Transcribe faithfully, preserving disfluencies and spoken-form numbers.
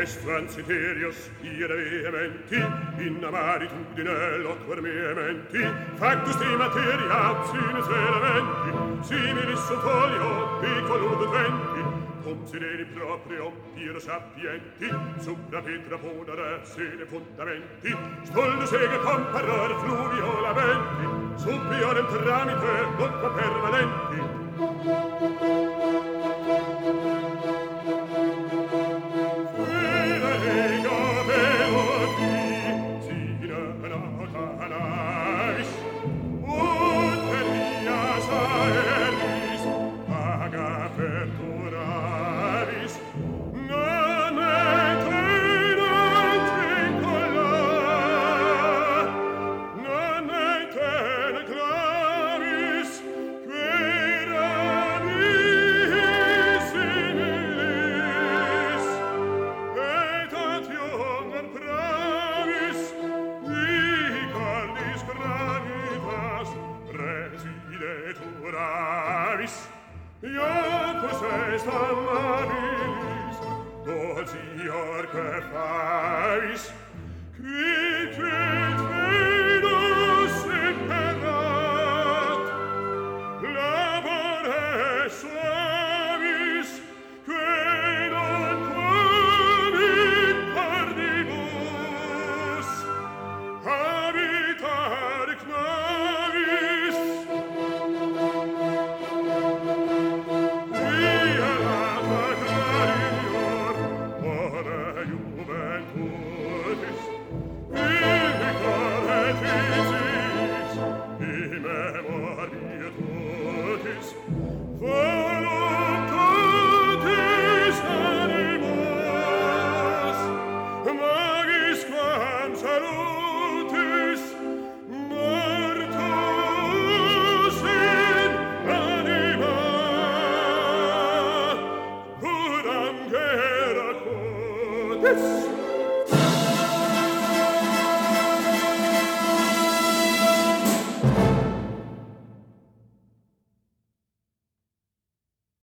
est transiterius ire vehementi, in amaritudine loquor mehementi, factus de materia sinus elementi, similis sofolio piccolo udenti, cum sideri proprio piro sapienti, supra petra ponere sede fondamenti, stoldo sega comparare fluvio lamenti, superiorem tramite loqua permanenti. Yes.